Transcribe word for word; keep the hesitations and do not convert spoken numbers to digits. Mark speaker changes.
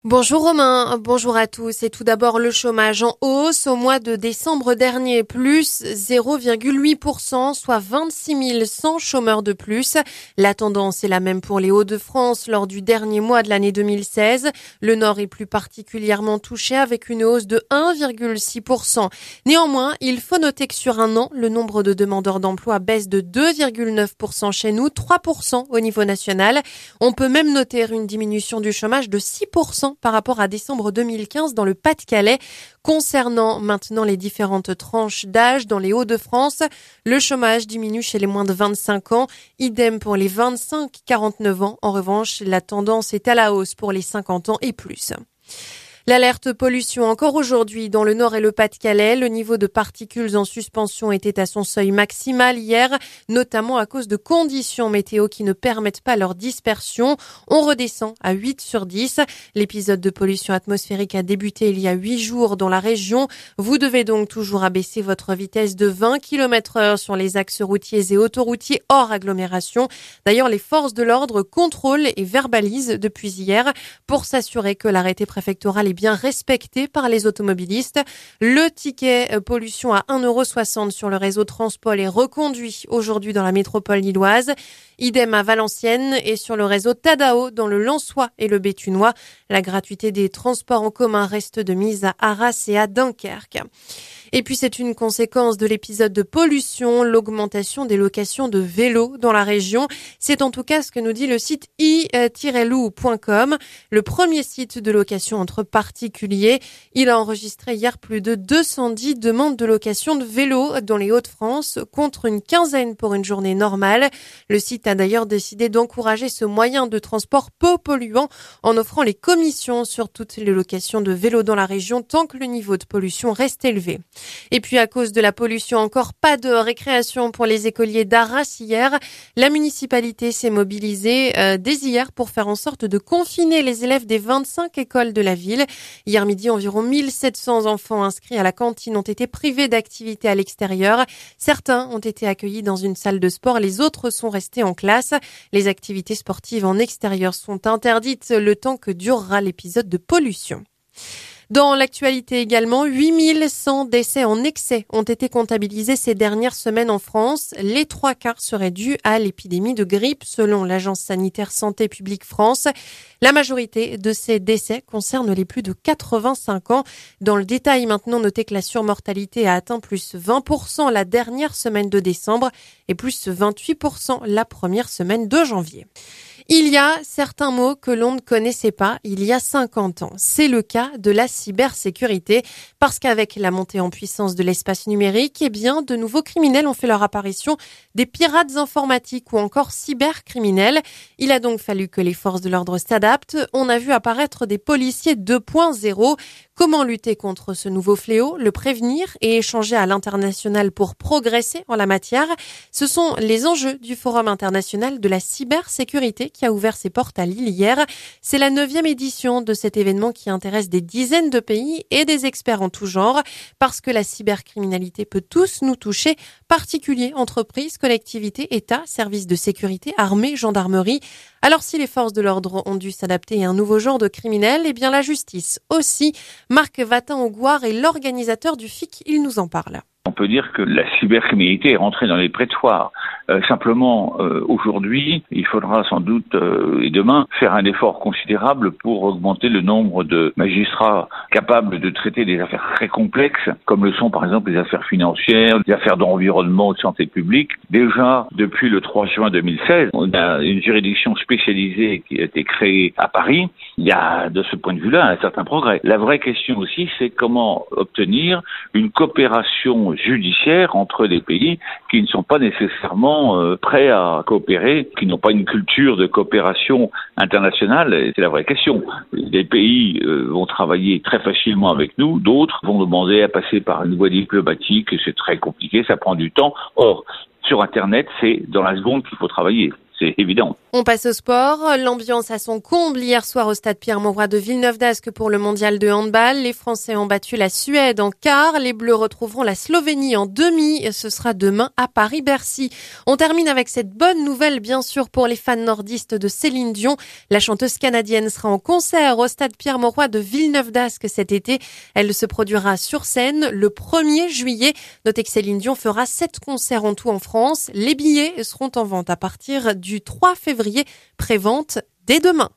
Speaker 1: Bonjour Romain, bonjour à tous. Et tout d'abord, le chômage en hausse au mois de décembre dernier, plus zéro virgule huit pour cent, soit vingt-six mille cent chômeurs de plus. La tendance est la même pour les Hauts-de-France lors du dernier mois de l'année deux mille seize. Le Nord est plus particulièrement touché avec une hausse de un virgule six pour cent. Néanmoins, il faut noter que sur un an, le nombre de demandeurs d'emploi baisse de deux virgule neuf pour cent chez nous, trois pour cent au niveau national. On peut même noter une diminution du chômage de six pour cent par rapport à décembre deux mille quinze dans le Pas-de-Calais. Concernant maintenant les différentes tranches d'âge dans les Hauts-de-France, le chômage diminue chez les moins de vingt-cinq ans, idem pour les vingt-cinq à quarante-neuf ans. En revanche, la tendance est à la hausse pour les cinquante ans et plus. L'alerte pollution encore aujourd'hui dans le Nord et le Pas-de-Calais. Le niveau de particules en suspension était à son seuil maximal hier, notamment à cause de conditions météo qui ne permettent pas leur dispersion. On redescend à huit sur dix. L'épisode de pollution atmosphérique a débuté il y a huit jours dans la région. Vous devez donc toujours abaisser votre vitesse de vingt kilomètres heure sur les axes routiers et autoroutiers hors agglomération. D'ailleurs, les forces de l'ordre contrôlent et verbalisent depuis hier pour s'assurer que l'arrêté préfectoral est bien respecté par les automobilistes. Le ticket pollution à un euro soixante sur le réseau Transpol est reconduit aujourd'hui dans la métropole lilloise. Idem à Valenciennes et sur le réseau Tadao dans le Lensois et le Béthunois. La gratuité des transports en commun reste de mise à Arras et à Dunkerque. Et puis c'est une conséquence de l'épisode de pollution, l'augmentation des locations de vélos dans la région. C'est en tout cas ce que nous dit le site i tiret loup point com, le premier site de location entre particuliers. Il a enregistré hier plus de deux cent dix demandes de location de vélos dans les Hauts-de-France, contre une quinzaine pour une journée normale. Le site a d'ailleurs décidé d'encourager ce moyen de transport peu polluant en offrant les commissions sur toutes les locations de vélos dans la région tant que le niveau de pollution reste élevé. Et puis à cause de la pollution, encore pas de récréation pour les écoliers d'Arras hier. La municipalité s'est mobilisée euh, dès hier pour faire en sorte de confiner les élèves des vingt-cinq écoles de la ville. Hier midi, environ mille sept cents enfants inscrits à la cantine ont été privés d'activités à l'extérieur. Certains ont été accueillis dans une salle de sport, les autres sont restés en classe. Les activités sportives en extérieur sont interdites le temps que durera l'épisode de pollution. Dans l'actualité également, huit mille cent décès en excès ont été comptabilisés ces dernières semaines en France. Les trois quarts seraient dus à l'épidémie de grippe, selon l'Agence sanitaire Santé publique France. La majorité de ces décès concernent les plus de quatre-vingt-cinq ans. Dans le détail maintenant, notez que la surmortalité a atteint plus vingt pour cent la dernière semaine de décembre et plus vingt-huit pour cent la première semaine de janvier. Il y a certains mots que l'on ne connaissait pas il y a cinquante ans. C'est le cas de la cybersécurité, parce qu'avec la montée en puissance de l'espace numérique, eh bien, de nouveaux criminels ont fait leur apparition, des pirates informatiques ou encore cybercriminels. Il a donc fallu que les forces de l'ordre s'adaptent. On a vu apparaître des policiers deux point zéro. Comment lutter contre ce nouveau fléau, le prévenir et échanger à l'international pour progresser en la matière? Ce sont les enjeux du Forum international de la cybersécurité qui a ouvert ses portes à Lille hier. C'est la neuvième édition de cet événement qui intéresse des dizaines de pays et des experts en tout genre, parce que la cybercriminalité peut tous nous toucher, particuliers, entreprises, collectivités, États, services de sécurité, armée, gendarmerie. Alors si les forces de l'ordre ont dû s'adapter à un nouveau genre de criminel, eh bien la justice aussi. Marc Vatin-Augoire est l'organisateur du F I C, il nous en parle.
Speaker 2: On peut dire que la cybercriminalité est rentrée dans les prétoires. Euh, simplement, euh, aujourd'hui, il faudra sans doute, euh, et demain, faire un effort considérable pour augmenter le nombre de magistrats capables de traiter des affaires très complexes, comme le sont par exemple les affaires financières, les affaires d'environnement ou de santé publique. Déjà, depuis le trois juin deux mille seize, on a une juridiction spécialisée qui a été créée à Paris. Il y a, de ce point de vue-là, un certain progrès. La vraie question aussi, c'est comment obtenir une coopération judiciaire entre des pays qui ne sont pas nécessairement euh, prêts à coopérer, qui n'ont pas une culture de coopération internationale. Et c'est la vraie question. Des pays euh, vont travailler très facilement avec nous, d'autres vont demander à passer par une voie diplomatique, et c'est très compliqué, ça prend du temps. Or, sur Internet, c'est dans la seconde qu'il faut travailler. c'est évident.
Speaker 1: On passe au sport. L'ambiance à son comble hier soir au stade Pierre-Mauroy de Villeneuve-d'Ascq pour le mondial de handball. Les Français ont battu la Suède en quart. Les Bleus retrouveront la Slovénie en demi. Ce sera demain à Paris-Bercy. On termine avec cette bonne nouvelle, bien sûr, pour les fans nordistes de Céline Dion. La chanteuse canadienne sera en concert au stade Pierre-Mauroy de Villeneuve-d'Ascq cet été. Elle se produira sur scène le premier juillet. Notez que Céline Dion fera sept concerts en tout en France. Les billets seront en vente à partir du trois février. Prévente dès demain.